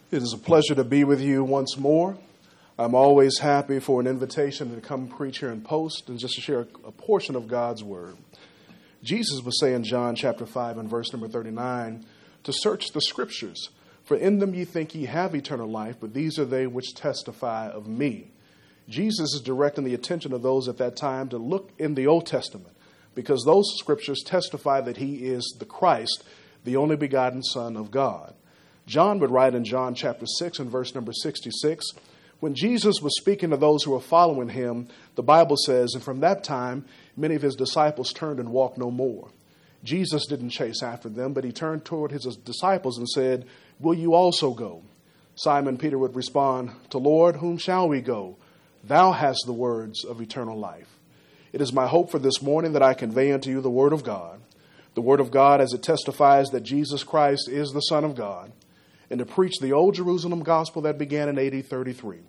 It is a pleasure to be with you once more. I'm always happy for an invitation to come preach here in Post and just to share a portion of God's Word. Jesus was saying in John chapter 5 and verse number 39, to search the Scriptures, for in them ye think ye have eternal life, but these are they which testify of me. Jesus is directing the attention of those at that time to look in the Old Testament, because those Scriptures testify that he is the Christ, the only begotten Son of God. John would write in John chapter 6 and verse number 66, when Jesus was speaking to those who were following him, the Bible says, and from that time, many of his disciples turned and walked no more. Jesus didn't chase after them, but he turned toward his disciples and said, will you also go? Simon Peter would respond, to Lord, whom shall we go? Thou hast the words of eternal life. It is my hope for this morning that I convey unto you the Word of God as it testifies that Jesus Christ is the Son of God, and to preach the old Jerusalem gospel that began in AD 33,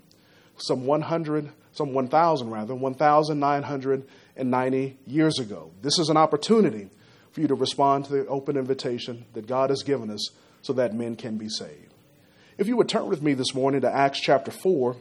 1,990 years ago. This is an opportunity for you to respond to the open invitation that God has given us so that men can be saved. If you would turn with me this morning to Acts chapter 4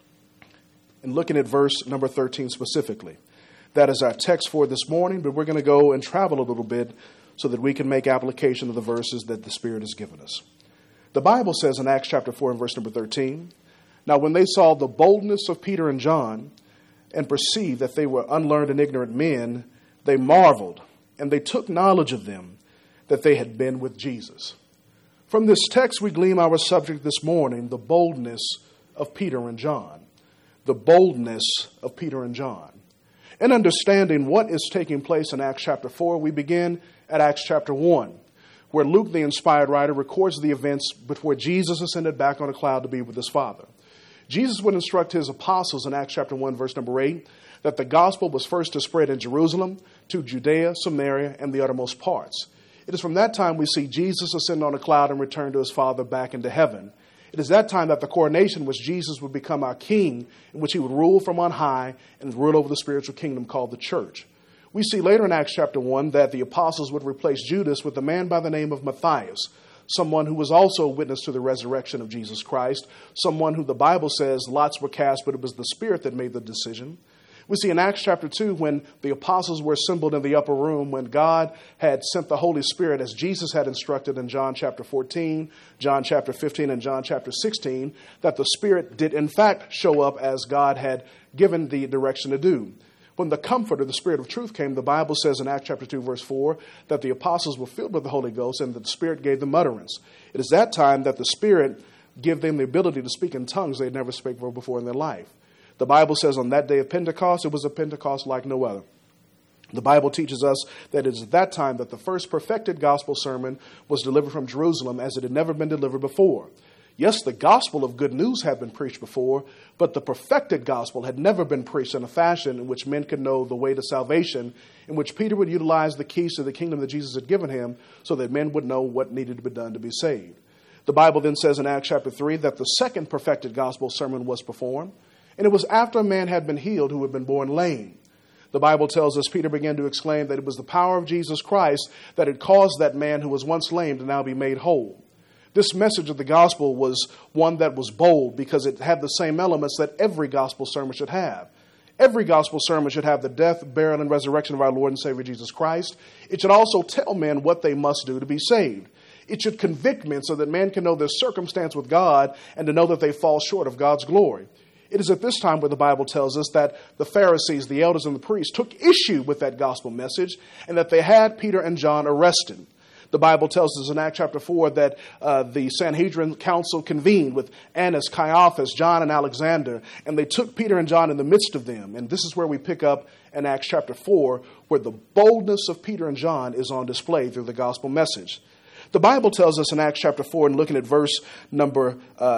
and looking at verse number 13 specifically. That is our text for this morning, but we're going to go and travel a little bit so that we can make application of the verses that the Spirit has given us. The Bible says in Acts chapter 4 and verse number 13, now when they saw the boldness of Peter and John and perceived that they were unlearned and ignorant men, they marveled, and they took knowledge of them that they had been with Jesus. From this text we glean our subject this morning, the boldness of Peter and John. The boldness of Peter and John. In understanding what is taking place in Acts chapter 4, we begin at Acts chapter 1. Where Luke, the inspired writer, records the events before Jesus ascended back on a cloud to be with his Father. Jesus would instruct his apostles in Acts chapter 1, verse number 8, that the gospel was first to spread in Jerusalem, to Judea, Samaria, and the uttermost parts. It is from that time we see Jesus ascend on a cloud and return to his Father back into heaven. It is that time that the coronation, which Jesus would become our king, in which he would rule from on high and rule over the spiritual kingdom called the church. We see later in Acts chapter 1 that the apostles would replace Judas with a man by the name of Matthias, someone who was also a witness to the resurrection of Jesus Christ, someone who the Bible says lots were cast, but it was the Spirit that made the decision. We see in Acts chapter 2 when the apostles were assembled in the upper room, when God had sent the Holy Spirit as Jesus had instructed in John chapter 14, John chapter 15, and John chapter 16, that the Spirit did in fact show up as God had given the direction to do. When the Comforter, the Spirit of truth, came, the Bible says in Acts chapter 2, verse 4, that the apostles were filled with the Holy Ghost and that the Spirit gave them utterance. It is that time that the Spirit gave them the ability to speak in tongues they had never spoken before in their life. The Bible says on that day of Pentecost, it was a Pentecost like no other. The Bible teaches us that it is at that time that the first perfected gospel sermon was delivered from Jerusalem as it had never been delivered before. Yes, the gospel of good news had been preached before, but the perfected gospel had never been preached in a fashion in which men could know the way to salvation, in which Peter would utilize the keys to the kingdom that Jesus had given him so that men would know what needed to be done to be saved. The Bible then says in Acts chapter 3 that the second perfected gospel sermon was performed, and it was after a man had been healed who had been born lame. The Bible tells us Peter began to exclaim that it was the power of Jesus Christ that had caused that man who was once lame to now be made whole. This message of the gospel was one that was bold because it had the same elements that every gospel sermon should have. Every gospel sermon should have the death, burial, and resurrection of our Lord and Savior Jesus Christ. It should also tell men what they must do to be saved. It should convict men so that men can know their circumstance with God and to know that they fall short of God's glory. It is at this time where the Bible tells us that the Pharisees, the elders, and the priests took issue with that gospel message and that they had Peter and John arrested. The Bible tells us in Acts chapter 4 that the Sanhedrin council convened with Annas, Caiaphas, John, and Alexander, and they took Peter and John in the midst of them. And this is where we pick up in Acts chapter 4, where the boldness of Peter and John is on display through the gospel message. The Bible tells us in Acts chapter 4, and looking at verse number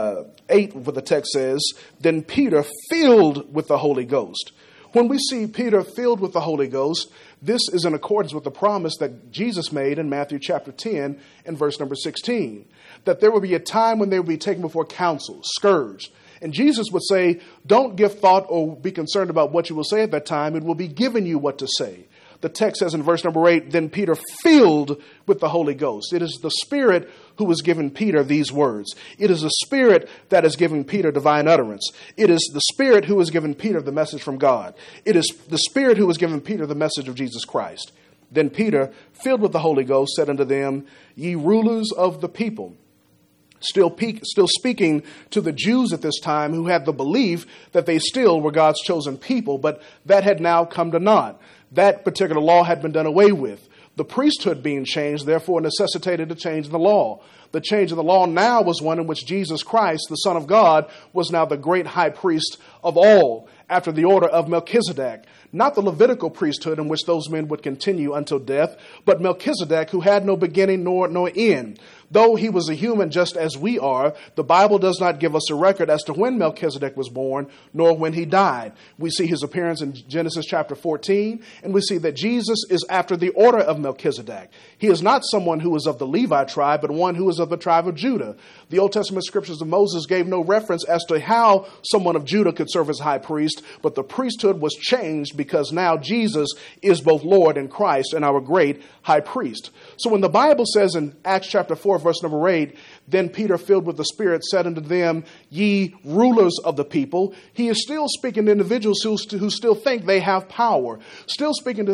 8, where the text says, then Peter filled with the Holy Ghost. When we see Peter filled with the Holy Ghost, this is in accordance with the promise that Jesus made in Matthew chapter 10 and verse number 16, that there will be a time when they will be taken before council, scourged. And Jesus would say, don't give thought or be concerned about what you will say at that time. It will be given you what to say. the text says in verse number 8, then Peter filled with the Holy Ghost. It is the Spirit who has given Peter these words. It is the Spirit that is giving Peter divine utterance. It is the Spirit who has given Peter the message from God. It is the Spirit who has given Peter the message of Jesus Christ. Then Peter, filled with the Holy Ghost, said unto them, ye rulers of the people. Still speaking to the Jews at this time who had the belief that they still were God's chosen people, but that had now come to naught. That particular law had been done away with. The priesthood being changed, therefore, necessitated a change in the law. The change in the law now was one in which Jesus Christ, the Son of God, was now the great high priest of all, after the order of Melchizedek. Not the Levitical priesthood in which those men would continue until death, but Melchizedek, who had no beginning nor end. Though he was a human just as we are, the Bible does not give us a record as to when Melchizedek was born, nor when he died. We see his appearance in Genesis chapter 14, and we see that Jesus is after the order of Melchizedek. He is not someone who is of the Levi tribe, but one who is of the tribe of Judah. The Old Testament scriptures of Moses gave no reference as to how someone of Judah could serve as high priest, but the priesthood was changed because now Jesus is both Lord and Christ and our great high priest. So when the Bible says in Acts chapter 4, verse number 8, then Peter, filled with the Spirit, said unto them, ye rulers of the people. He is still speaking to individuals who still think they have power. Still speaking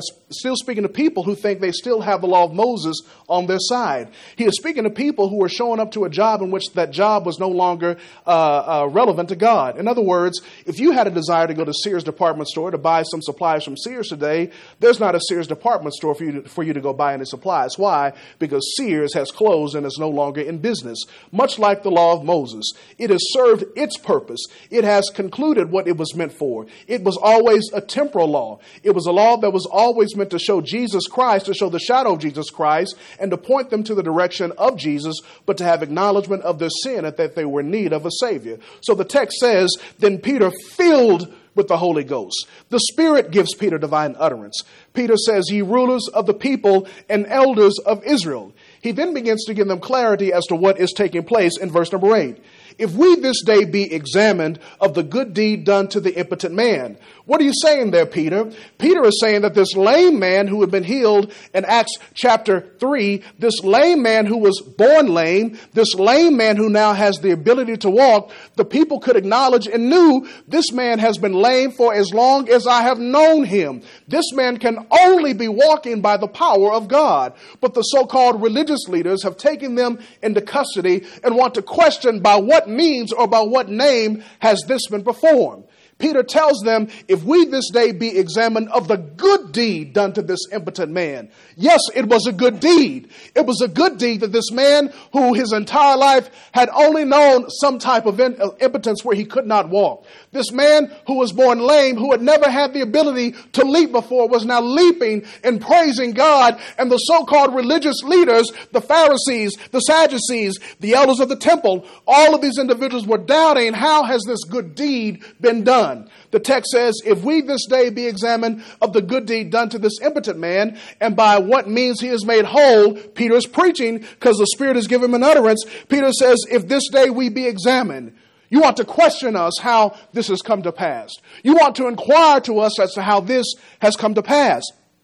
to people who think they still have the law of Moses on their side. He is speaking to people who are showing up to a job in which that job was no longer relevant to God. In other words, if you had a desire to go to Sears department store to buy some supplies from Sears today, there's not a Sears department store for you to go buy any supplies. Why? Because Sears has closed and is no longer in business. Much like the law of Moses, it has served its purpose. It has concluded what it was meant for. It was always a temporal law. It was a law that was always meant to show Jesus Christ, to show the shadow of Jesus Christ, and to point them to the direction of Jesus, but to have acknowledgement of their sin and that they were in need of a Savior. So the text says, then Peter, filled with the Holy Ghost. The Spirit gives Peter divine utterance. Peter says, ye rulers of the people and elders of Israel. He then begins to give them clarity as to what is taking place in verse number 8. If we this day be examined of the good deed done to the impotent man. What are you saying there, Peter? Peter is saying that this lame man who had been healed in Acts chapter 3, this lame man who was born lame, this lame man who now has the ability to walk, the people could acknowledge and knew this man has been lame for as long as I have known him. This man can only be walking by the power of God. But the so-called religious leaders have taken them into custody and want to question by what means or by what name has this been performed. Peter tells them, if we this day be examined of the good deed done to this impotent man. Yes, it was a good deed. It was a good deed that this man who his entire life had only known some type of impotence where he could not walk. This man who was born lame, who had never had the ability to leap before, was now leaping and praising God. And the so-called religious leaders, the Pharisees, the Sadducees, the elders of the temple, all of these individuals were doubting, how has this good deed been done? The text says, if we this day be examined of the good deed done to this impotent man, and by what means he is made whole, Peter is preaching because the Spirit has given him an utterance. Peter says, if this day we be examined, you want to question us how this has come to pass. You want to inquire to us as to how this has come to pass.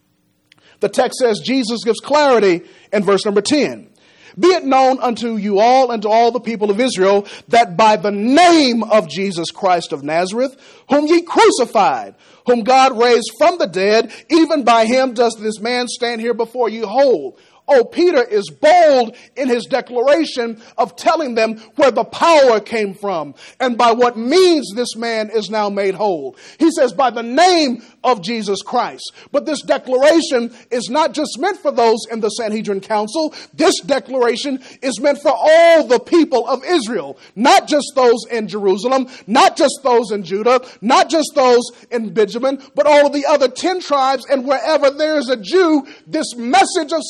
The text says Jesus gives clarity in verse number 10. Be it known unto you all and to all the people of Israel that by the name of Jesus Christ of Nazareth, whom ye crucified, whom God raised from the dead, even by him does this man stand here before you whole. Oh, Peter is bold in his declaration of telling them where the power came from and by what means this man is now made whole. He says by the name of Jesus Christ. But this declaration is not just meant for those in the Sanhedrin Council. This declaration is meant for all the people of Israel, not just those in Jerusalem, not just those in Judah, not just those in Benjamin, but all of the other 10 tribes. And wherever there is a Jew, this message of salvation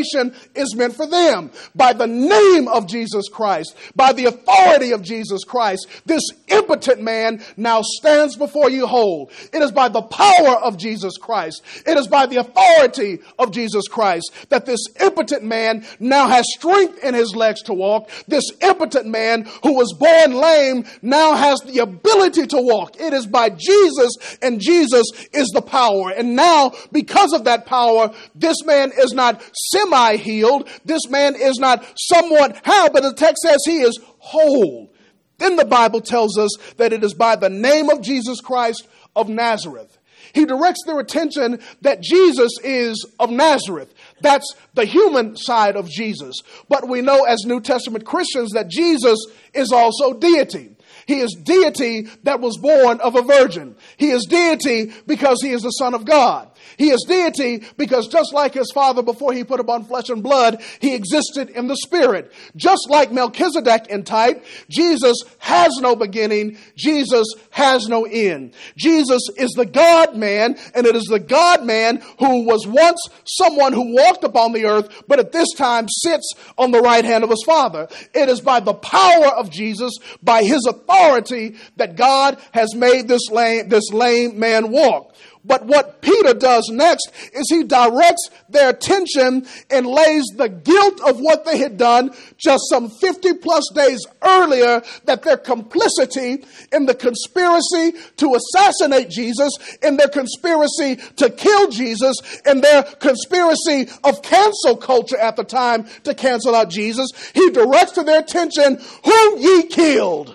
invitation is meant for them. By the name of Jesus Christ, by the authority of Jesus Christ, this impotent man now stands before you whole. It is by the power of Jesus Christ, it is by the authority of Jesus Christ that this impotent man now has strength in his legs to walk. This impotent man who was born lame now has the ability to walk. It is by Jesus, and Jesus is the power. And now, because of that power, this man is not semi-healed. This man is not somewhat how, but the text says he is whole. Then the Bible tells us that it is by the name of Jesus Christ of Nazareth. He directs their attention that Jesus is of Nazareth. That's the human side of Jesus. But we know as New Testament Christians that Jesus is also deity. He is deity that was born of a virgin. He is deity because he is the Son of God. He is deity because just like his Father before he put upon flesh and blood, he existed in the Spirit. Just like Melchizedek in type, Jesus has no beginning. Jesus has no end. Jesus is the God-man, and it is the God-man who was once someone who walked upon the earth, but at this time sits on the right hand of his Father. It is by the power of Jesus, by his authority, that God has made this lame man walk. But what Peter does next is he directs their attention and lays the guilt of what they had done just some 50 plus days earlier, that their complicity in the conspiracy to assassinate Jesus, in their conspiracy to kill Jesus, in their conspiracy of cancel culture at the time to cancel out Jesus, he directs to their attention, whom ye killed.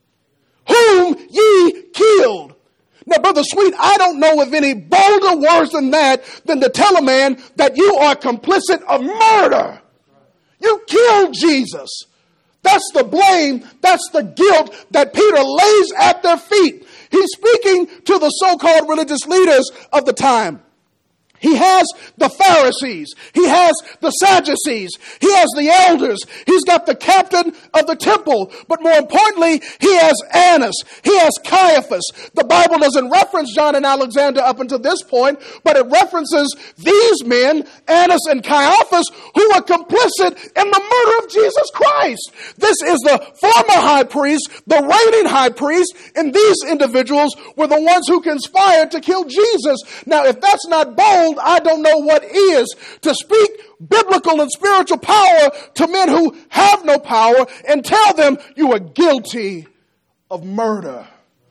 Whom ye killed. Now, Brother Sweet, I don't know of any bolder words than to tell a man that you are complicit of murder. You killed Jesus. That's the blame, that's the guilt that Peter lays at their feet. He's speaking to the so-called religious leaders of the time. He has the Pharisees. He has the Sadducees. He has the elders. He's got the captain of the temple. But more importantly, he has Annas. He has Caiaphas. The Bible doesn't reference John and Alexander up until this point, but it references these men, Annas and Caiaphas, who were complicit in the murder of Jesus Christ. This is the former high priest, the reigning high priest, and these individuals were the ones who conspired to kill Jesus. Now, if that's not bold, I don't know what is. To speak biblical and spiritual power to men who have no power and tell them you are guilty of murder.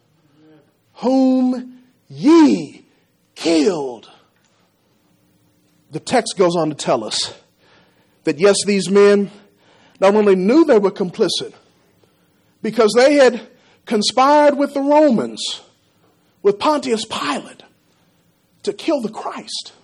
Whom ye killed. The text goes on to tell us that yes, these men not only knew they were complicit, because they had conspired with the Romans, with Pontius Pilate, to kill the Christ.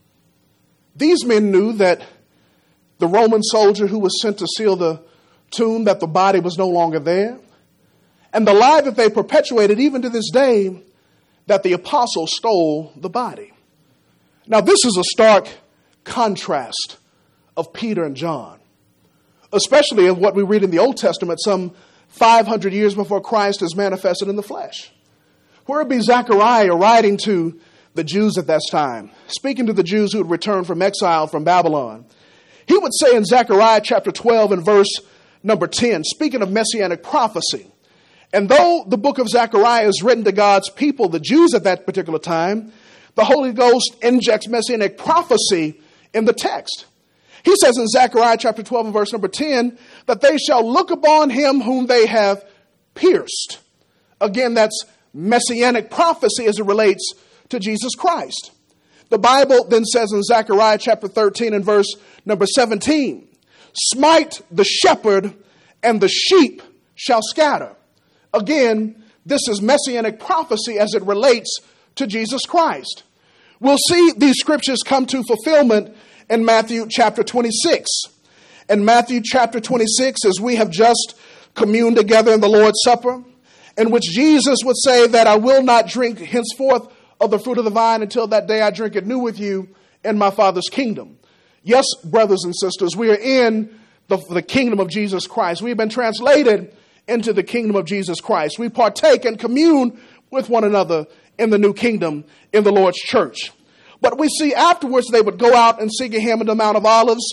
These men knew that the Roman soldier who was sent to seal the tomb, that the body was no longer there. And the lie that they perpetuated even to this day, that the apostle stole the body. Now this is a stark contrast of Peter and John, especially of what we read in the Old Testament some 500 years before Christ is manifested in the flesh. Where it be Zechariah writing to the Jews at that time, speaking to the Jews who had returned from exile from Babylon. He would say in Zechariah chapter 12 and verse number 10, speaking of messianic prophecy, and though the book of Zechariah is written to God's people, the Jews at that particular time, the Holy Ghost injects messianic prophecy in the text. He says in Zechariah chapter 12 and verse number 10, that they shall look upon him whom they have pierced. Again, that's messianic prophecy as it relates to Jesus Christ. The Bible then says in Zechariah chapter 13 and verse number 17, smite the shepherd and the sheep shall scatter. Again, this is messianic prophecy as it relates to Jesus Christ. We'll see these scriptures come to fulfillment in Matthew chapter 26. In Matthew chapter 26, as we have just communed together in the Lord's Supper, in which Jesus would say that I will not drink henceforth of the fruit of the vine until that day I drink it new with you in my Father's kingdom. Yes, brothers and sisters, we are in the kingdom of Jesus Christ. We have been translated into the kingdom of Jesus Christ. We partake and commune with one another in the new kingdom in the Lord's church. But we see afterwards they would go out and seek him in the Mount of Olives.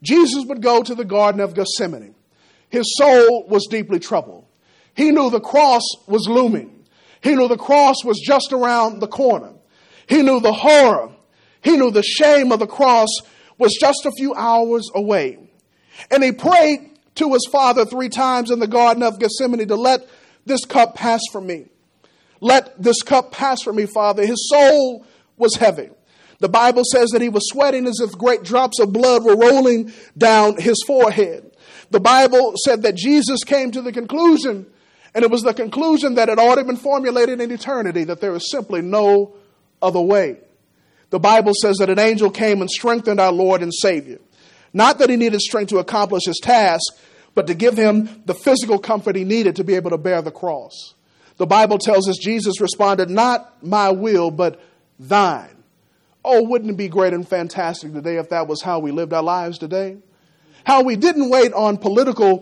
Jesus would go to the Garden of Gethsemane. His soul was deeply troubled. He knew the cross was looming. He knew the cross was just around the corner. He knew the horror. He knew the shame of the cross was just a few hours away. And he prayed to his Father 3 times in the Garden of Gethsemane to let this cup pass from me. Let this cup pass from me, Father. His soul was heavy. The Bible says that he was sweating as if great drops of blood were rolling down his forehead. The Bible said that Jesus came to the conclusion, and it was the conclusion that had already been formulated in eternity, that there is simply no other way. The Bible says that an angel came and strengthened our Lord and Savior. Not that he needed strength to accomplish his task, but to give him the physical comfort he needed to be able to bear the cross. The Bible tells us Jesus responded, "Not my will, but thine." Oh, wouldn't it be great and fantastic today if that was how we lived our lives today? How we didn't wait on political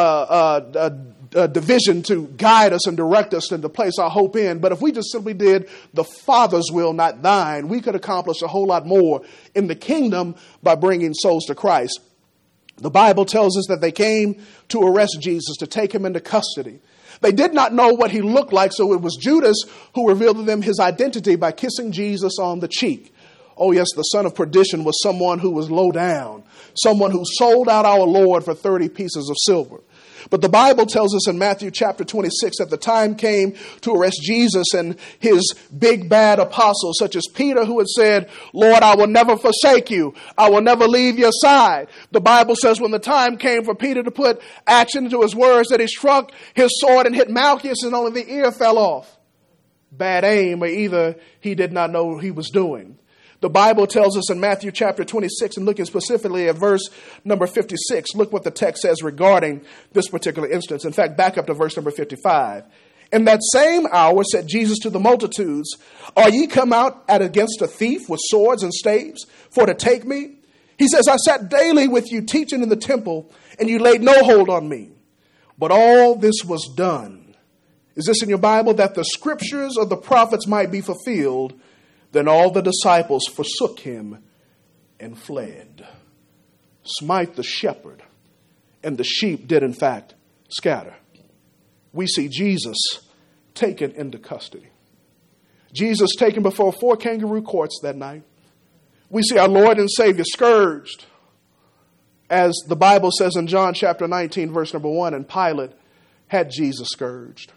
division to guide us and direct us and to place our hope in. But if we just simply did the Father's will, not thine, we could accomplish a whole lot more in the kingdom by bringing souls to Christ. The Bible tells us that they came to arrest Jesus, to take him into custody. They did not know what he looked like, so it was Judas who revealed to them his identity by kissing Jesus on the cheek. Oh yes, the son of perdition was someone who was low down, someone who sold out our Lord for 30 pieces of silver. But the Bible tells us in Matthew chapter 26 that the time came to arrest Jesus, and his big bad apostles, such as Peter, who had said, "Lord, I will never forsake you. I will never leave your side." The Bible says when the time came for Peter to put action into his words, that he struck his sword and hit Malchus, and only the ear fell off. Bad aim, or either he did not know what he was doing. The Bible tells us in Matthew chapter 26, and looking specifically at verse number 56, look what the text says regarding this particular instance. In fact, back up to verse number 55. "In that same hour said Jesus to the multitudes, Are ye come out against a thief with swords and staves for to take me? He says, I sat daily with you teaching in the temple, and you laid no hold on me. But all this was done." Is this in your Bible? "That the scriptures of the prophets might be fulfilled. Then all the disciples forsook him and fled." Smite the shepherd, and the sheep did in fact scatter. We see Jesus taken into custody. Jesus taken before 4 kangaroo courts that night. We see our Lord and Savior scourged, as the Bible says in John chapter 19, verse number 1, and Pilate had Jesus scourged.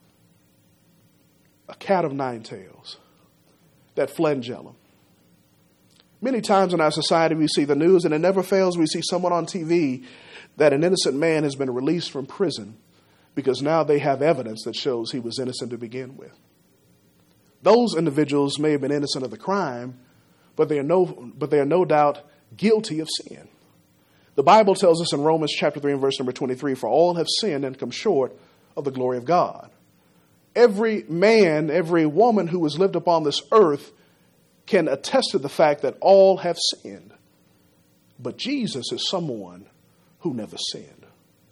A cat of 9 tails. That flagellum. Many times in our society we see the news, and it never fails, we see someone on TV that an innocent man has been released from prison because now they have evidence that shows he was innocent to begin with. Those individuals may have been innocent of the crime, but they are no doubt guilty of sin. The Bible tells us in Romans chapter 3 and verse number 23, "For all have sinned and come short of the glory of God." Every man, every woman who has lived upon this earth can attest to the fact that all have sinned. But Jesus is someone who never sinned.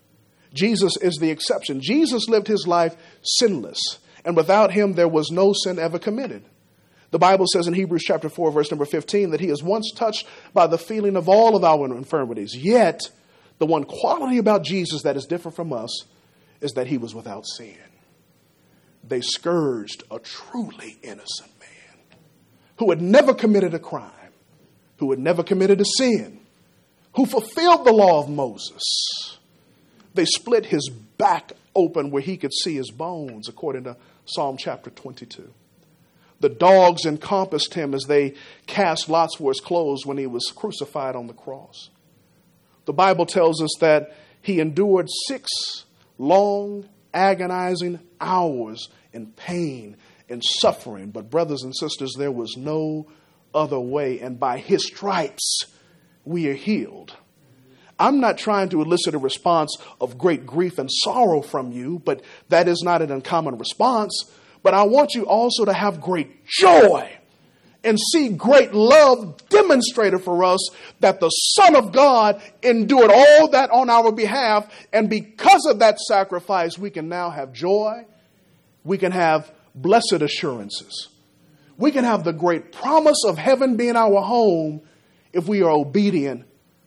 Jesus is the exception. Jesus lived his life sinless, and without him there was no sin ever committed. The Bible says in Hebrews chapter 4, verse number 15, that he is once touched by the feeling of all of our infirmities. Yet, the one quality about Jesus that is different from us is that he was without sin. They scourged a truly innocent man who had never committed a crime, who had never committed a sin, who fulfilled the law of Moses. They split his back open where he could see his bones, according to Psalm chapter 22. The dogs encompassed him as they cast lots for his clothes when he was crucified on the cross. The Bible tells us that he endured 6 long, agonizing hours in pain and suffering. But brothers and sisters, there was no other way. And by his stripes, we are healed. I'm not trying to elicit a response of great grief and sorrow from you, but that is not an uncommon response. But I want you also to have great joy and see great love demonstrated for us, that the Son of God endured all that on our behalf. And because of that sacrifice, we can now have joy. We can have blessed assurances. We can have the great promise of heaven being our home if we are obedient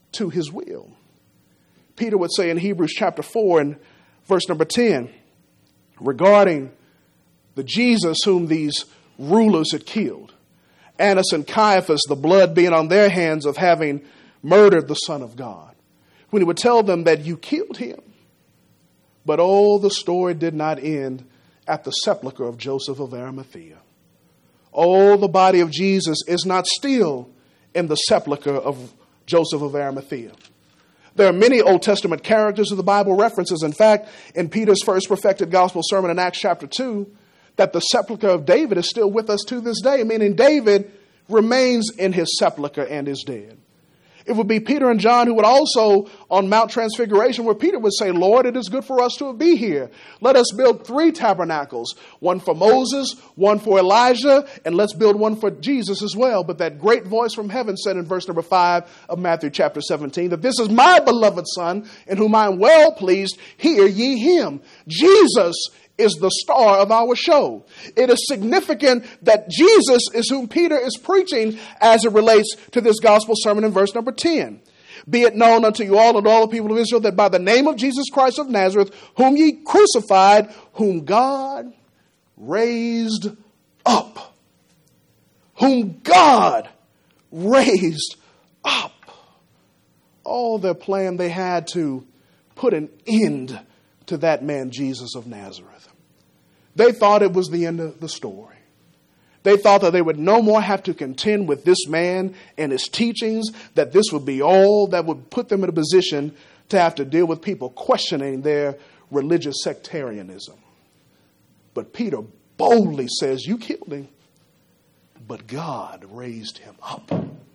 to his will. Peter would say in Hebrews chapter 4 and verse number 10, regarding the Jesus whom these rulers had killed, Annas and Caiaphas, the blood being on their hands of having murdered the Son of God, when he would tell them that you killed him. But the story did not end at the sepulchre of Joseph of Arimathea. The body of Jesus is not still in the sepulchre of Joseph of Arimathea. There are many Old Testament characters of the Bible references. In fact, in Peter's first perfected gospel sermon in Acts chapter 2, that the sepulchre of David is still with us to this day, meaning David remains in his sepulchre and is dead. It would be Peter and John who would also, on Mount Transfiguration, where Peter would say, Lord, it is good for us to be here. Let us build 3 tabernacles, one for Moses, one for Elijah, and let's build one for Jesus as well. But that great voice from heaven said in verse number 5 of Matthew chapter 17, that this is my beloved Son, in whom I am well pleased. Hear ye him. Jesus is the star of our show. It is significant that Jesus is whom Peter is preaching as it relates to this gospel sermon in verse number 10. Be it known unto you all and all the people of Israel that by the name of Jesus Christ of Nazareth, whom ye crucified, whom God raised up. Whom God raised up. All their plan, they had to put an end to that man, Jesus of Nazareth. They thought it was the end of the story. They thought that they would no more have to contend with this man and his teachings, that this would be all that would put them in a position to have to deal with people questioning their religious sectarianism. But Peter boldly says, you killed him, but God raised him up.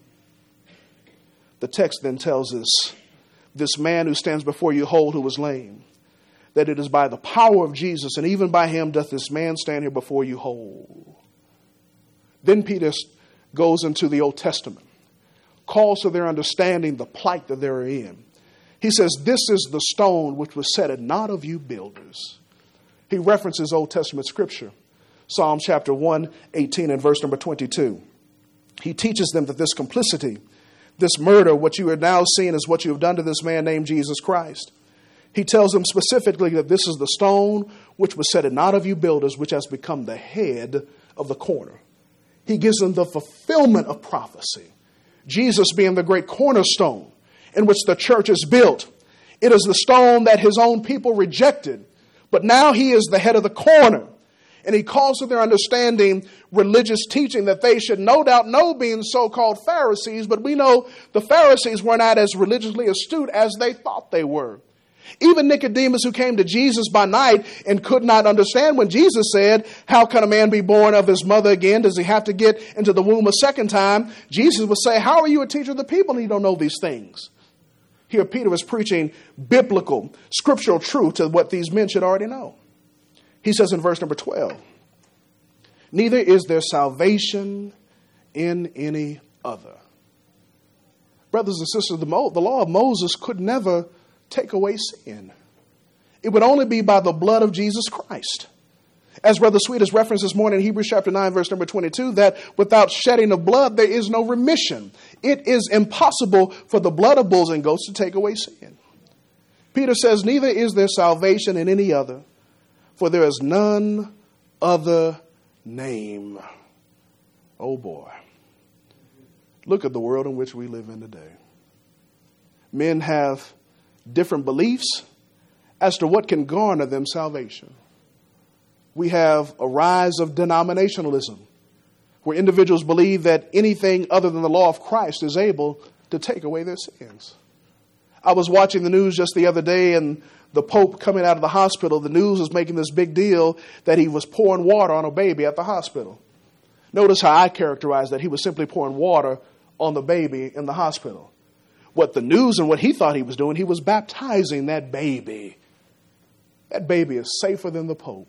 The text then tells us, this man who stands before you whole, who was lame, that it is by the power of Jesus, and even by him doth this man stand here before you whole. Then Peter goes into the Old Testament, calls to their understanding the plight that they're in. He says, this is the stone which was set at naught of you builders. He references Old Testament scripture, Psalm chapter 118 and verse number 22. He teaches them that this complicity, this murder, what you are now seeing is what you have done to this man named Jesus Christ. He tells them specifically that this is the stone which was set at naught of you builders, which has become the head of the corner. He gives them the fulfillment of prophecy. Jesus being the great cornerstone in which the church is built. It is the stone that his own people rejected. But now he is the head of the corner. And he calls to their understanding religious teaching that they should no doubt know, being so-called Pharisees. But we know the Pharisees were not as religiously astute as they thought they were. Even Nicodemus, who came to Jesus by night and could not understand when Jesus said, how can a man be born of his mother again? Does he have to get into the womb a second time? Jesus would say, how are you a teacher of the people and you don't know these things? Here Peter was preaching biblical, scriptural truth to what these men should already know. He says in verse number 12, neither is there salvation in any other. Brothers and sisters, the law of Moses could never take away sin. It would only be by the blood of Jesus Christ. As Brother Sweet has referenced this morning in Hebrews chapter 9, verse number 22, that without shedding of blood, there is no remission. It is impossible for the blood of bulls and goats to take away sin. Peter says, neither is there salvation in any other, for there is none other name. Oh boy. Look at the world in which we live in today. Men have different beliefs as to what can garner them salvation. We have a rise of denominationalism, where individuals believe that anything other than the law of Christ is able to take away their sins. I was watching the news just the other day, and the Pope coming out of the hospital, the news was making this big deal that he was pouring water on a baby at the hospital. Notice how I characterized that. He was simply pouring water on the baby in the hospital. What the news and what he thought he was doing, he was baptizing that baby. That baby is safer than the Pope.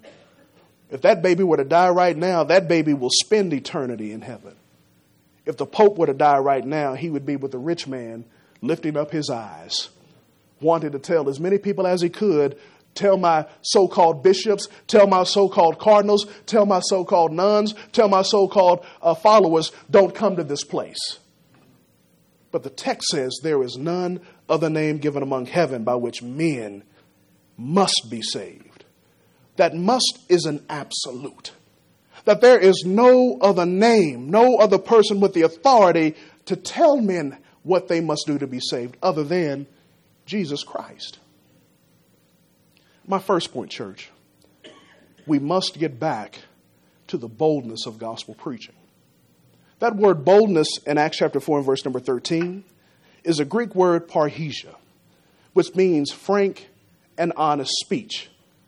If that baby were to die right now, that baby will spend eternity in heaven. If the Pope were to die right now, he would be with the rich man lifting up his eyes, wanting to tell as many people as he could, tell my so-called bishops, tell my so-called cardinals, tell my so-called nuns, tell my so-called followers, don't come to this place. But the text says there is none other name given among heaven by which men must be saved. That must is an absolute. That there is no other name, no other person with the authority to tell men what they must do to be saved other than Jesus Christ. My first point, church, we must get back to the boldness of gospel preaching. That word boldness in Acts chapter 4 and verse number 13 is a Greek word parrhesia, which means frank and honest speech.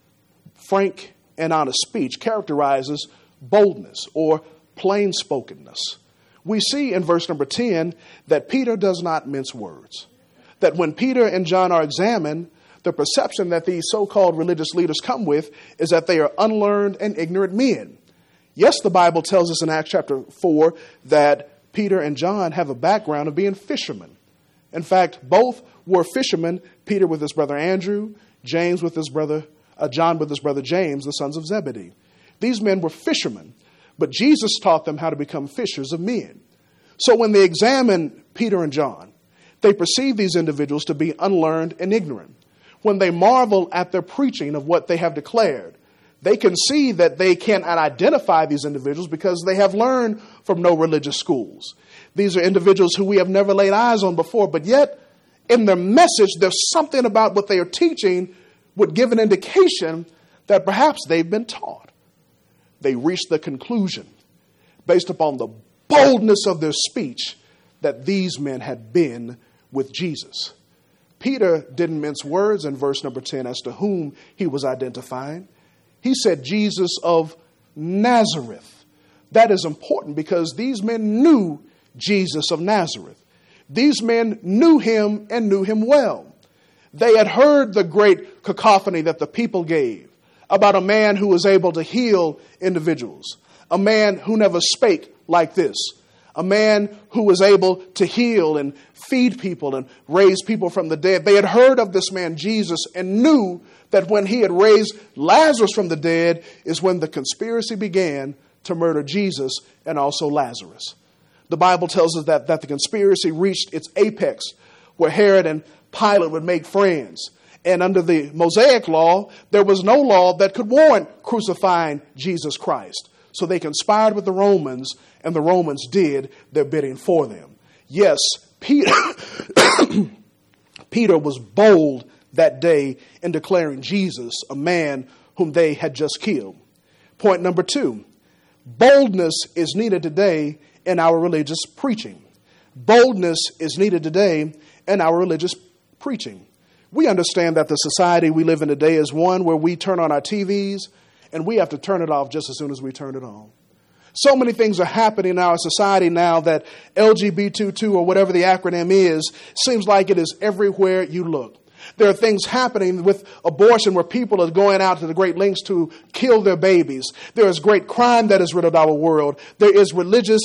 Frank and honest speech characterizes boldness or plain-spokenness. We see in verse number 10 that Peter does not mince words. That when Peter and John are examined, the perception that these so-called religious leaders come with is that they are unlearned and ignorant men. Yes, the Bible tells us in Acts chapter 4 that Peter and John have a background of being fishermen. In fact, both were fishermen, Peter with his brother Andrew, John with his brother James, the sons of Zebedee. These men were fishermen, but Jesus taught them how to become fishers of men. So when they examine Peter and John, they perceive these individuals to be unlearned and ignorant. When they marvel at their preaching of what they have declared, they can see that they cannot identify these individuals because they have learned from no religious schools. These are individuals who we have never laid eyes on before, but yet in their message, there's something about what they are teaching would give an indication that perhaps they've been taught. They reached the conclusion, based upon the boldness of their speech, that these men had been with Jesus. Peter didn't mince words in verse number 10 as to whom he was identifying. He said Jesus of Nazareth. That is important because these men knew Jesus of Nazareth. These men knew him and knew him well. They had heard the great cacophony that the people gave about a man who was able to heal individuals, a man who never spake like this, a man who was able to heal and feed people and raise people from the dead. They had heard of this man Jesus and knew that when he had raised Lazarus from the dead is when the conspiracy began to murder Jesus and also Lazarus. The Bible tells us that the conspiracy reached its apex where Herod and Pilate would make friends. And under the Mosaic law, there was no law that could warrant crucifying Jesus Christ. So they conspired with the Romans, and the Romans did their bidding for them. Yes, Peter was bold that day in declaring Jesus a man whom they had just killed. Point number 2, boldness is needed today in our religious preaching. Boldness is needed today in our religious preaching. We understand that the society we live in today is one where we turn on our TVs and we have to turn it off just as soon as we turn it on. So many things are happening in our society now that LGBT2 or whatever the acronym is, seems like it is everywhere you look. There are things happening with abortion where people are going out to the great lengths to kill their babies. There is great crime that has riddled our world. There is religious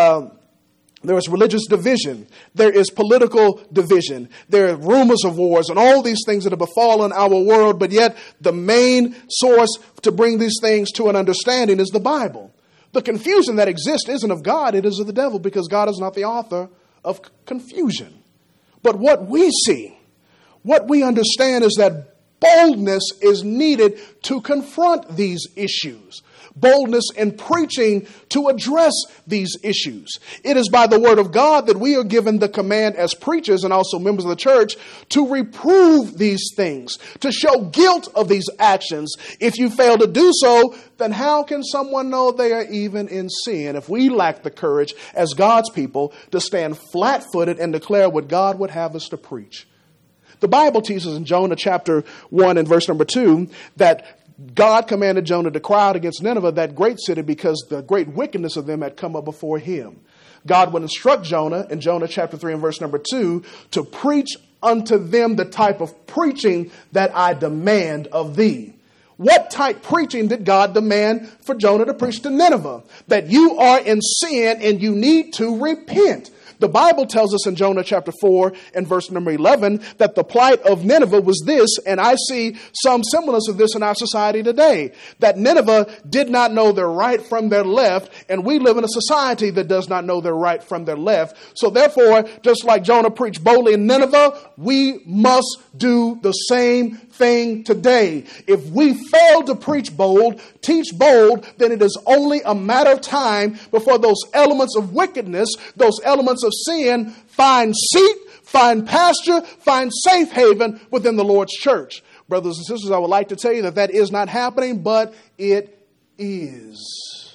division. There is political division. There are rumors of wars and all these things that have befallen our world. But yet the main source to bring these things to an understanding is the Bible. The confusion that exists isn't of God, it is of the devil, because God is not the author of confusion. But what we see, what we understand is that boldness is needed to confront these issues. Boldness in preaching to address these issues. It is by the word of God that we are given the command as preachers and also members of the church to reprove these things, to show guilt of these actions. If you fail to do so, then how can someone know they are even in sin if we lack the courage as God's people to stand flat-footed and declare what God would have us to preach? The Bible teaches in Jonah chapter 1 and verse number 2 that God commanded Jonah to cry out against Nineveh, that great city, because the great wickedness of them had come up before him. God would instruct Jonah in Jonah chapter 3 and verse number 2 to preach unto them the type of preaching that I demand of thee. What type preaching did God demand for Jonah to preach to Nineveh? That you are in sin and you need to repent. The Bible tells us in Jonah chapter 4 and verse number 11 that the plight of Nineveh was this, and I see some semblance of this in our society today, that Nineveh did not know their right from their left, and we live in a society that does not know their right from their left. So therefore, just like Jonah preached boldly in Nineveh, we must do the same thing today. If we fail to preach bold, teach bold, then it is only a matter of time before those elements of wickedness, those elements of sin find seat, find pasture, find safe haven within the Lord's church. Brothers and sisters, I would like to tell you that that is not happening, but it is.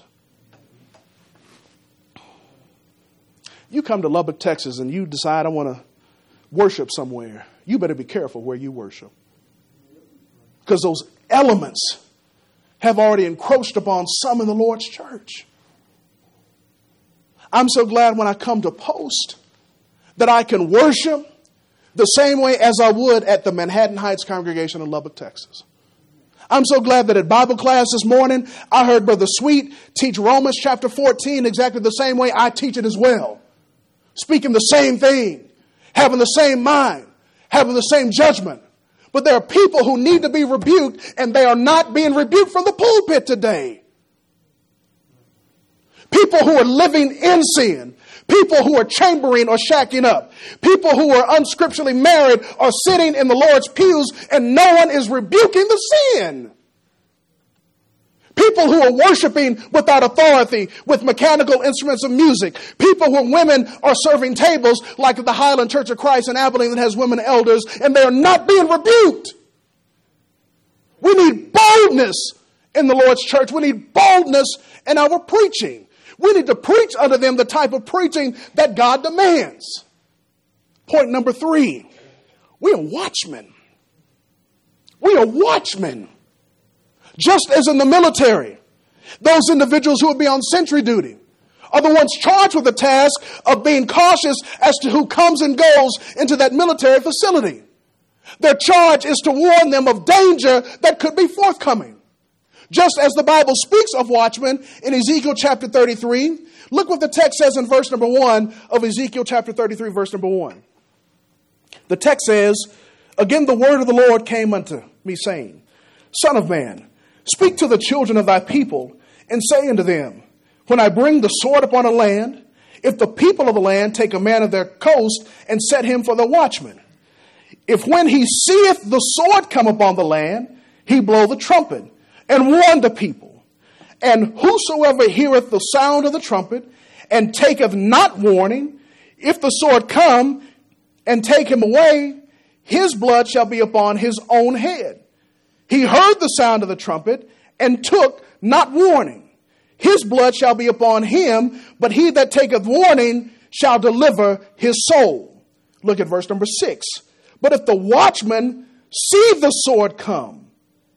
You come to Lubbock, Texas, and you decide I want to worship somewhere. You better be careful where you worship, because those elements have already encroached upon some in the Lord's church. I'm so glad when I come to Post that I can worship the same way as I would at the Manhattan Heights congregation in Lubbock, Texas. I'm so glad that at Bible class this morning, I heard Brother Sweet teach Romans chapter 14 exactly the same way I teach it as well. Speaking the same thing, having the same mind, having the same judgment. But there are people who need to be rebuked, and they are not being rebuked from the pulpit today. People who are living in sin. People who are chambering or shacking up. People who are unscripturally married are sitting in the Lord's pews, and no one is rebuking the sin. People who are worshiping without authority with mechanical instruments of music. People who women are serving tables like the Highland Church of Christ in Abilene that has women elders, and they are not being rebuked. We need boldness in the Lord's church. We need boldness in our preaching. We need to preach unto them the type of preaching that God demands. Point number 3. We are watchmen. We are watchmen. Just as in the military, those individuals who would be on sentry duty are the ones charged with the task of being cautious as to who comes and goes into that military facility. Their charge is to warn them of danger that could be forthcoming. Just as the Bible speaks of watchmen in Ezekiel chapter 33, look what the text says in verse number 1 of Ezekiel chapter 33, verse number 1. The text says, "Again the word of the Lord came unto me, saying, Son of man, speak to the children of thy people, and say unto them, when I bring the sword upon a land, if the people of the land take a man of their coast and set him for the watchman, if when he seeth the sword come upon the land, he blow the trumpet, and warn the people, and whosoever heareth the sound of the trumpet, and taketh not warning, if the sword come and take him away, his blood shall be upon his own head. He heard the sound of the trumpet and took not warning. His blood shall be upon him, but he that taketh warning shall deliver his soul." Look at verse number 6. "But if the watchman see the sword come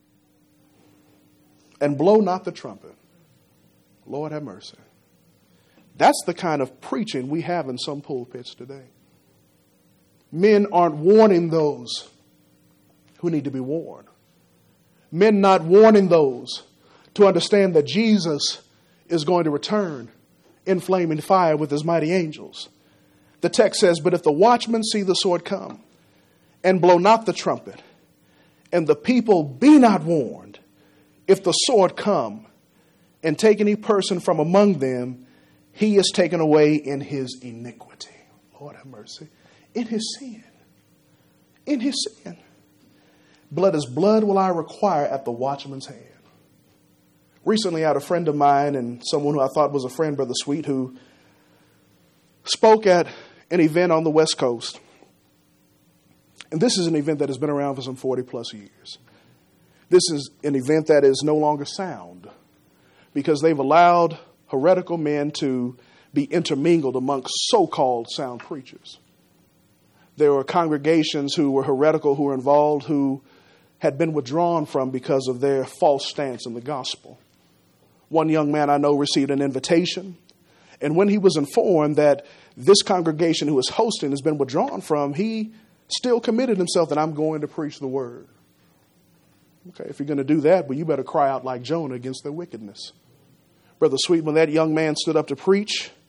and blow not the trumpet," Lord have mercy. That's the kind of preaching we have in some pulpits today. Men aren't warning those who need to be warned. Men not warning those to understand that Jesus is going to return in flaming fire with his mighty angels. The text says, "But if the watchman see the sword come and blow not the trumpet, and the people be not warned, if the sword come and take any person from among them, he is taken away in his iniquity." Lord have mercy. In his sin. In his sin. Blood is blood will I require at the watchman's hand. Recently, I had a friend of mine and someone who I thought was a friend, Brother Sweet, who spoke at an event on the West Coast. And this is an event that has been around for some 40 plus years. This is an event that is no longer sound because they've allowed heretical men to be intermingled amongst so-called sound preachers. There were congregations who were heretical, who were involved, who had been withdrawn from because of their false stance in the gospel. One young man I know received an invitation, and when he was informed that this congregation who is hosting has been withdrawn from, he still committed himself that I'm going to preach the word. Okay, if you're going to do that, well, you better cry out like Jonah against their wickedness. Brother Sweet, when that young man stood up to preach,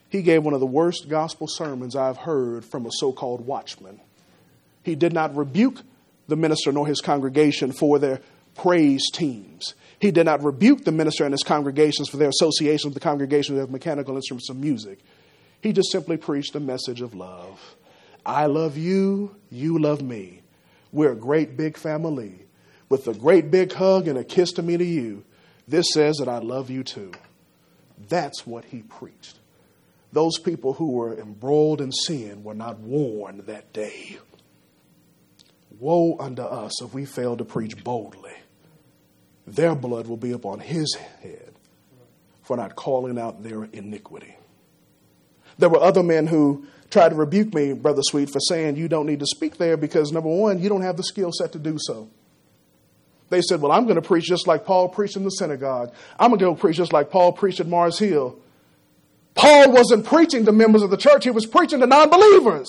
He gave one of the worst gospel sermons I've heard from a so-called watchman. He did not rebuke the minister nor his congregation for their praise teams. He did not rebuke the minister and his congregations for their association with the congregation of mechanical instruments of music. He just simply preached a message of love. I love you, you love me. We're a great big family. With a great big hug and a kiss to me to you, this says that I love you too. That's what he preached. Those people who were embroiled in sin were not warned that day. Woe unto us if we fail to preach boldly. Their blood will be upon his head for not calling out their iniquity. There were other men who tried to rebuke me, Brother Sweet, for saying you don't need to speak there because, number one, you don't have the skill set to do so. They said, well, I'm going to preach just like Paul preached in the synagogue. I'm going to go preach just like Paul preached at Mars Hill. Paul wasn't preaching to members of the church. He was preaching to non-believers.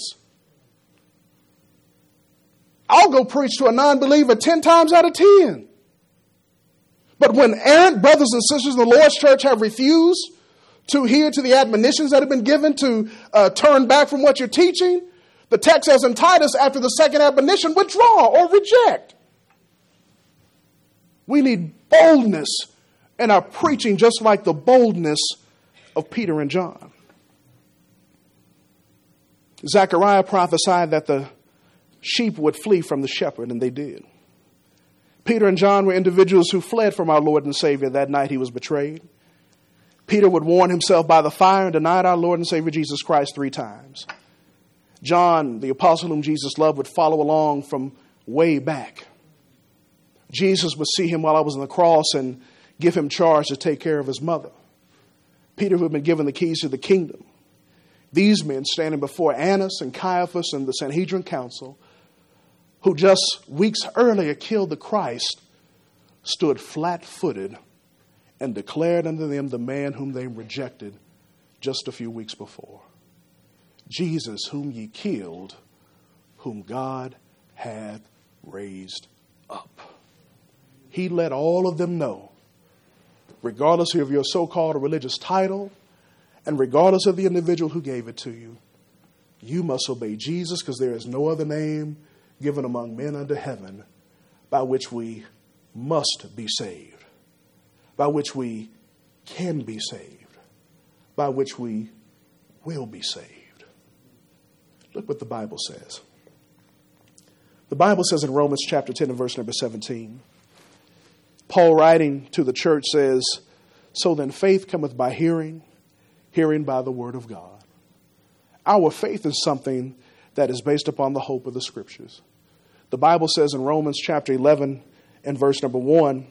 I'll go preach to a non-believer 10 times out of 10. But when errant brothers and sisters in the Lord's church have refused to hear to the admonitions that have been given to turn back from what you're teaching, the text says in Titus, after the second admonition, withdraw or reject. We need boldness in our preaching, just like the boldness of Peter and John. Zechariah prophesied that the sheep would flee from the shepherd, and they did. Peter and John were individuals who fled from our Lord and Savior that night he was betrayed. Peter would warm himself by the fire and denied our Lord and Savior Jesus Christ 3 times. John, the apostle whom Jesus loved, would follow along from way back. Jesus would see him while I was on the cross and give him charge to take care of his mother. Peter, who had been given the keys to the kingdom. These men standing before Annas and Caiaphas and the Sanhedrin council, who just weeks earlier killed the Christ, stood flat-footed and declared unto them the man whom they rejected just a few weeks before. Jesus, whom ye killed, whom God hath raised up. He let all of them know, regardless of your so-called religious title and regardless of the individual who gave it to you, you must obey Jesus, because there is no other name given among men under heaven by which we must be saved, by which we can be saved, by which we will be saved. Look what the Bible says. The Bible says in Romans chapter 10 and verse number 17, Paul, writing to the church, says, so then faith cometh by hearing, hearing by the word of God. Our faith is something that is based upon the hope of the scriptures. The Bible says in Romans chapter 11 and verse number 1,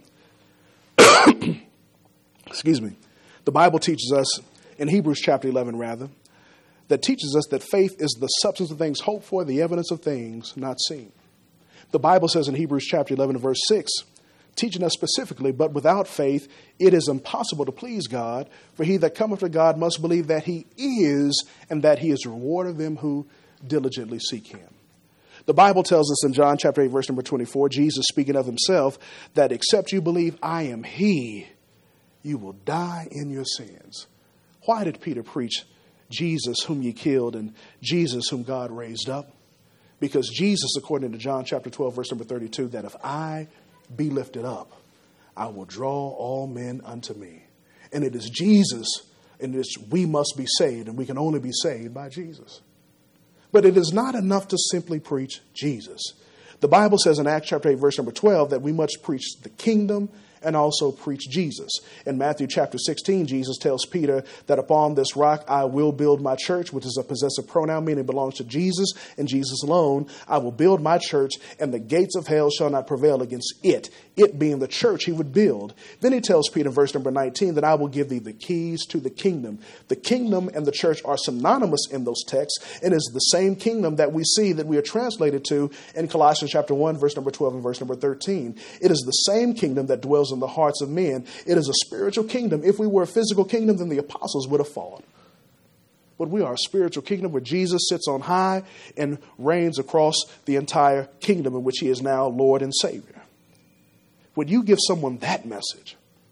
excuse me, the Bible teaches us in Hebrews chapter 11 rather, that teaches us that faith is the substance of things hoped for, the evidence of things not seen. The Bible says in Hebrews chapter 11 and verse 6, teaching us specifically, but without faith it is impossible to please God, for he that cometh to God must believe that he is, and that he is a rewarder of them who diligently seek him. The Bible tells us in John chapter 8 verse number 24, Jesus speaking of himself, that except you believe I am he, you will die in your sins. Why did Peter preach Jesus whom ye killed and Jesus whom God raised up? Because Jesus, according to John chapter 12 verse number 32, that if I be lifted up, I will draw all men unto me. And it is Jesus, and it is we must be saved, and we can only be saved by Jesus. But it is not enough to simply preach Jesus. The Bible says in Acts chapter 8 verse number 12 that we must preach the kingdom and also preach Jesus. In Matthew chapter 16, Jesus tells Peter that upon this rock I will build my church, which is a possessive pronoun, meaning it belongs to Jesus and Jesus alone. I will build my church, and the gates of hell shall not prevail against it. It being the church he would build. Then he tells Peter in verse number 19 that I will give thee the keys to the kingdom. The kingdom and the church are synonymous in those texts, and is the same kingdom that we see that we are translated to in Colossians chapter 1 verse number 12 and verse number 13. It is the same kingdom that dwells in the hearts of men. It is a spiritual kingdom. If we were a physical kingdom, then the apostles would have fallen. But we are a spiritual kingdom where Jesus sits on high and reigns across the entire kingdom in which he is now Lord and Savior. When you give someone that message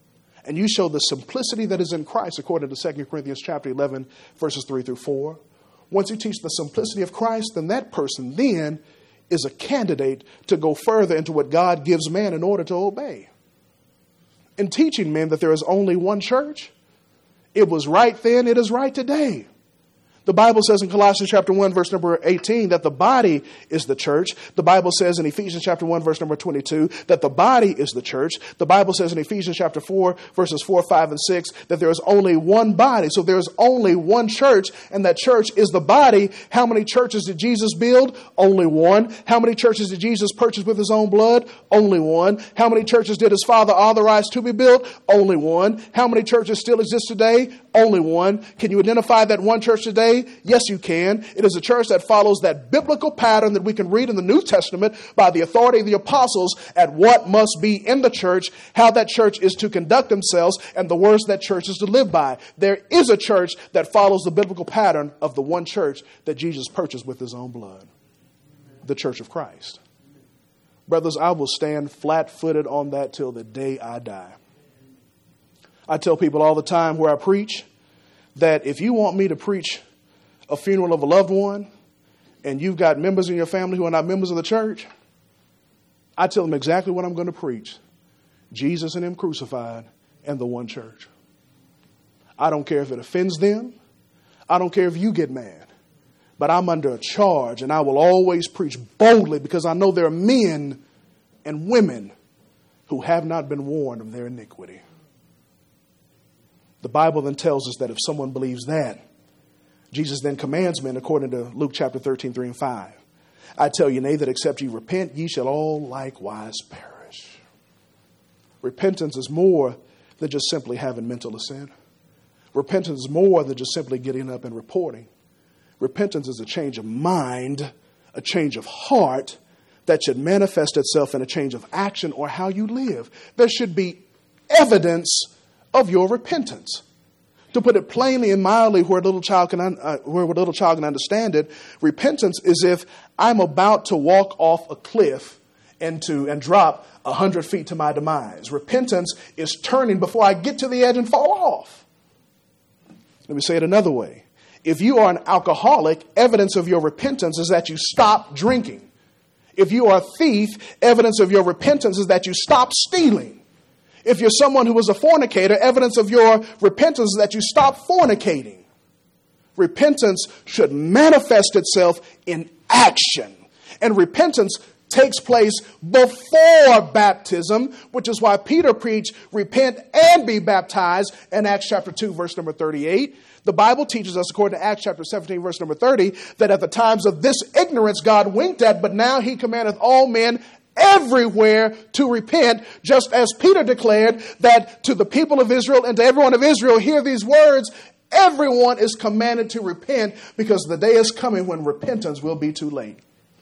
and you show the simplicity that is in Christ, according to 2 Corinthians chapter 11, verses 3 through 4. Once you teach the simplicity of Christ, then that person then is a candidate to go further into what God gives man in order to obey. In teaching men that there is only one church, it was right then, it is right today. The Bible says in Colossians chapter 1, verse number 18, that the body is the church. The Bible says in Ephesians chapter 1, verse number 22, that the body is the church. The Bible says in Ephesians chapter 4, verses 4, 5, and 6, that there is only one body. So there is only one church, and that church is the body. How many churches did Jesus build? Only one. How many churches did Jesus purchase with his own blood? Only one. How many churches did his Father authorize to be built? Only one. How many churches still exist today? Only one. Can you identify that one church today? Yes, you can. It is a church that follows that biblical pattern that we can read in the New Testament by the authority of the apostles at what must be in the church, how that church is to conduct themselves, and the words that church is to live by. There is a church that follows the biblical pattern of the one church that Jesus purchased with his own blood, the church of Christ. Brothers, I will stand flat-footed on that till the day I die. I tell people all the time where I preach that if you want me to preach a funeral of a loved one and you've got members in your family who are not members of the church, I tell them exactly what I'm going to preach. Jesus and him crucified and the one church. I don't care if it offends them. I don't care if you get mad. But I'm under a charge, and I will always preach boldly because I know there are men and women who have not been warned of their iniquity. The Bible then tells us that if someone believes that, Jesus then commands men, according to Luke chapter 13, 3 and 5. I tell you, nay, that except ye repent, ye shall all likewise perish. Repentance is more than just simply having mental assent. Repentance is more than just simply getting up and reporting. Repentance is a change of mind, a change of heart that should manifest itself in a change of action or how you live. There should be evidence of your repentance. To put it plainly and mildly where a little child can understand it, repentance is if I'm about to walk off a cliff and drop 100 feet to my demise. Repentance is turning before I get to the edge and fall off. Let me say it another way. If you are an alcoholic, evidence of your repentance is that you stop drinking. If you are a thief, evidence of your repentance is that you stop stealing. If you're someone who is a fornicator, evidence of your repentance is that you stop fornicating. Repentance should manifest itself in action. And repentance takes place before baptism, which is why Peter preached, repent and be baptized in Acts chapter 2, verse number 38. The Bible teaches us, according to Acts chapter 17, verse number 30, that at the times of this ignorance God winked at, but now he commandeth all men everywhere to repent, just as Peter declared that to the people of Israel and to everyone of Israel, hear these words, everyone is commanded to repent because the day is coming when repentance will be too late.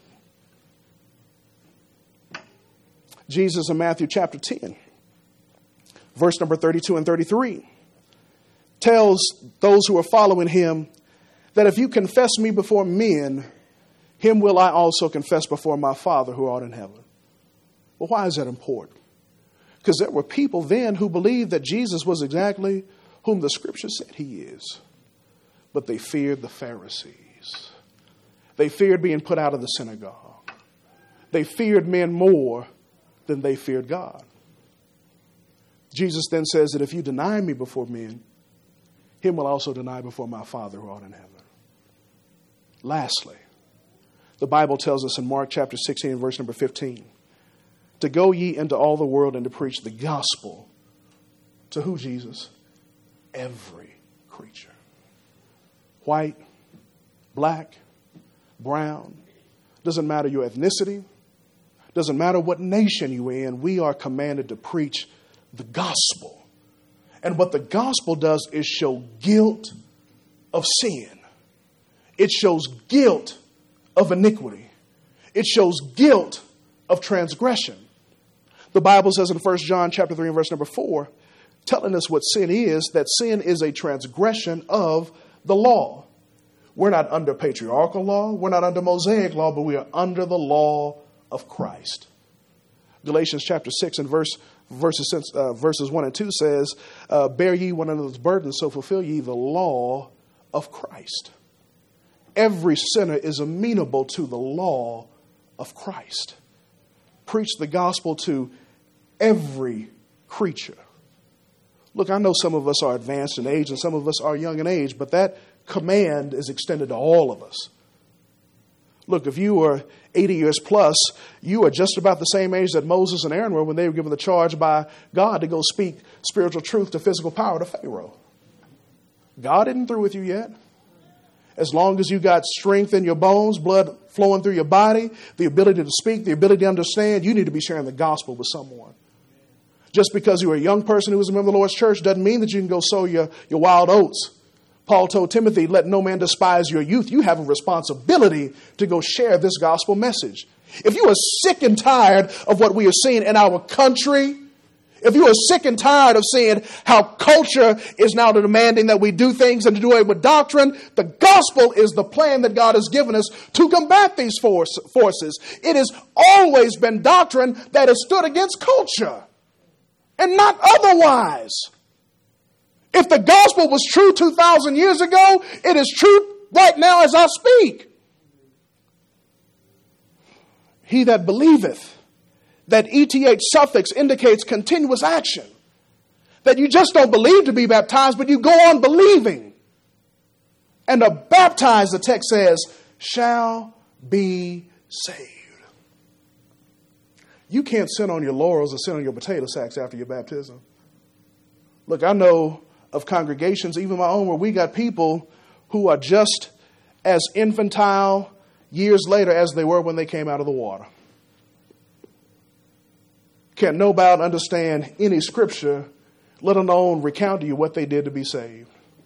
Jesus in Matthew chapter 10, verse number 32 and 33, tells those who are following him that if you confess me before men, him will I also confess before my Father who art in heaven. Well, why is that important? Because there were people then who believed that Jesus was exactly whom the scripture said he is. But they feared the Pharisees. They feared being put out of the synagogue. They feared men more than they feared God. Jesus then says that if you deny me before men, him will also deny before my Father who art in heaven. Lastly, the Bible tells us in Mark chapter 16, verse number 15, to go ye into all the world and to preach the gospel. To who, Jesus? Every creature. White, black, brown. Doesn't matter your ethnicity. Doesn't matter what nation you're in. We are commanded to preach the gospel. And what the gospel does is show guilt of sin. It shows guilt of iniquity. It shows guilt of transgression. The Bible says in 1 John chapter 3 and verse number 4, telling us what sin is, that sin is a transgression of the law. We're not under patriarchal law. We're not under Mosaic law, but we are under the law of Christ. Galatians chapter 6 and verses 1 and 2 says, bear ye one another's burdens, so fulfill ye the law of Christ. Every sinner is amenable to the law of Christ. Preach the gospel to every creature. Look, I know some of us are advanced in age and some of us are young in age, but that command is extended to all of us. Look, if you are 80 years plus, you are just about the same age that Moses and Aaron were when they were given the charge by God to go speak spiritual truth to physical power to Pharaoh. God isn't through with you yet. As long as you got strength in your bones, blood flowing through your body, the ability to speak, the ability to understand, you need to be sharing the gospel with someone. Just because you're a young person who is a member of the Lord's church doesn't mean that you can go sow your wild oats. Paul told Timothy, let no man despise your youth. You have a responsibility to go share this gospel message. If you are sick and tired of what we are seeing in our country, if you are sick and tired of seeing how culture is now demanding that we do things and to do it with doctrine, the gospel is the plan that God has given us to combat these forces. It has always been doctrine that has stood against culture and not otherwise. If the gospel was true 2,000 years ago, it is true right now as I speak. He that believeth, that ETH suffix indicates continuous action. That you just don't believe to be baptized, but you go on believing. And the baptized, the text says, shall be saved. You can't sit on your laurels or sit on your potato sacks after your baptism. Look, I know of congregations, even my own, where we got people who are just as infantile years later as they were when they came out of the water. Can't know about, understand any scripture, let alone recount to you what they did to be saved.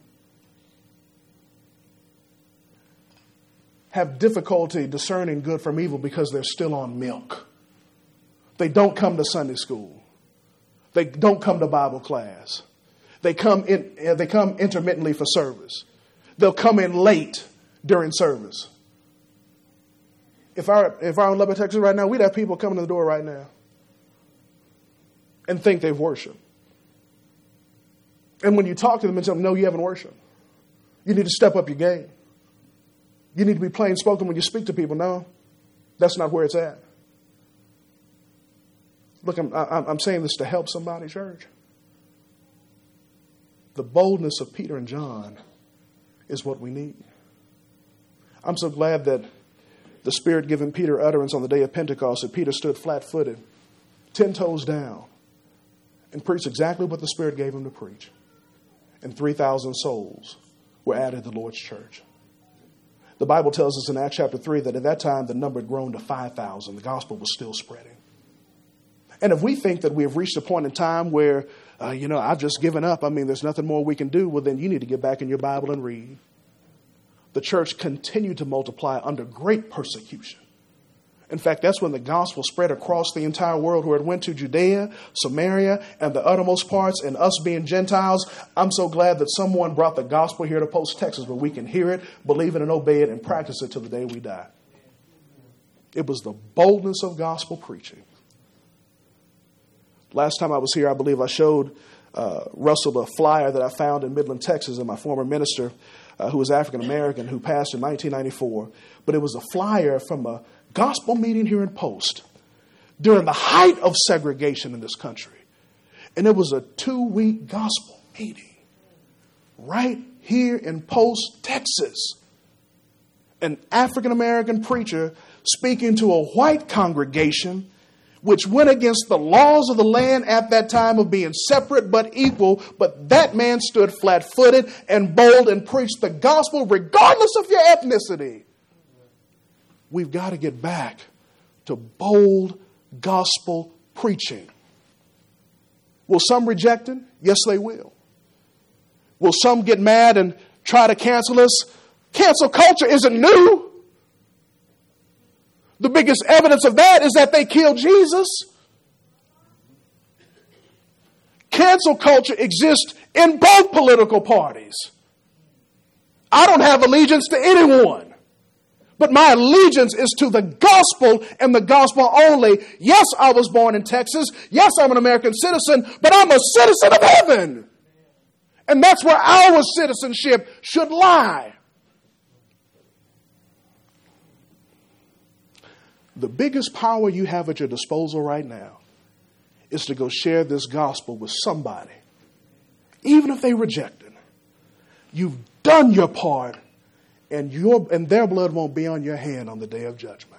Have difficulty discerning good from evil because they're still on milk. They don't come to Sunday school. They don't come to Bible class. They come intermittently for service. They'll come in late during service. If I were in Lubbock, Texas right now, we'd have people coming to the door right now and think they've worshiped. And when you talk to them and tell them, no, you haven't worshiped. You need to step up your game. You need to be plain spoken when you speak to people. No, that's not where it's at. Look, I'm saying this to help somebody, church. The boldness of Peter and John is what we need. I'm so glad that the Spirit given Peter utterance on the day of Pentecost, that Peter stood flat-footed, 10 toes down, and preached exactly what the Spirit gave him to preach. And 3,000 souls were added to the Lord's church. The Bible tells us in Acts chapter 3 that at that time the number had grown to 5,000. The gospel was still spreading. And if we think that we have reached a point in time where, I've just given up, there's nothing more we can do, well, then you need to get back in your Bible and read. The church continued to multiply under great persecution. In fact, that's when the gospel spread across the entire world, where it went to Judea, Samaria, and the uttermost parts, and us being Gentiles. I'm so glad that someone brought the gospel here to Post, Texas, where we can hear it, believe it, and obey it, and practice it till the day we die. It was the boldness of gospel preaching. Last time I was here, I believe I showed Russell a flyer that I found in Midland, Texas, and my former minister, who was African-American, who passed in 1994. But it was a flyer from a gospel meeting here in Post during the height of segregation in this country. And it was a 2-week gospel meeting right here in Post, Texas. An African-American preacher speaking to a white congregation, which went against the laws of the land at that time of being separate but equal. But that man stood flat-footed and bold and preached the gospel regardless of your ethnicity. We've got to get back to bold gospel preaching. Will some reject it? Yes, they will. Will some get mad and try to cancel us? Cancel culture isn't new. The biggest evidence of that is that they killed Jesus. Cancel culture exists in both political parties. I don't have allegiance to anyone. But my allegiance is to the gospel and the gospel only. Yes, I was born in Texas. Yes, I'm an American citizen, but I'm a citizen of heaven. And that's where our citizenship should lie. The biggest power you have at your disposal right now is to go share this gospel with somebody, even if they reject it. You've done your part, and their blood won't be on your hand on the day of judgment.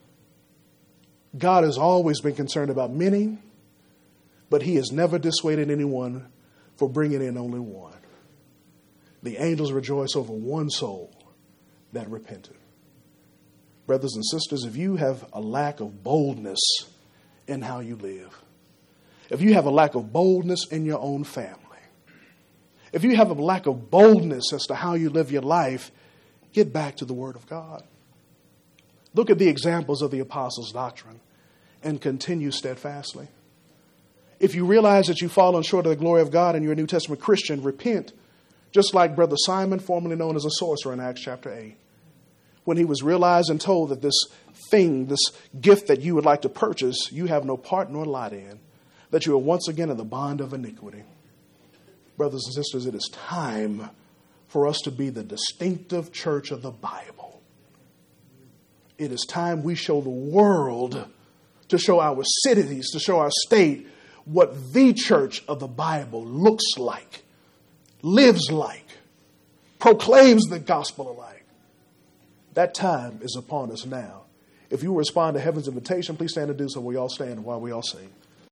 God has always been concerned about many, but he has never dissuaded anyone for bringing in only one. The angels rejoice over one soul that repented. Brothers and sisters, if you have a lack of boldness in how you live, if you have a lack of boldness in your own family, if you have a lack of boldness as to how you live your life, get back to the Word of God. Look at the examples of the apostles' doctrine and continue steadfastly. If you realize that you've fallen short of the glory of God and you're a New Testament Christian, repent, just like Brother Simon, formerly known as a sorcerer in Acts chapter 8. When he was realized and told that this thing, this gift that you would like to purchase, you have no part nor lot in, that you are once again in the bond of iniquity. Brothers and sisters, it is time for us to be the distinctive church of the Bible. It is time we show the world, to show our cities, to show our state, what the church of the Bible looks like, lives like, proclaims the gospel alike. That time is upon us now. If you respond to heaven's invitation, please stand and do so. We all stand while we all sing.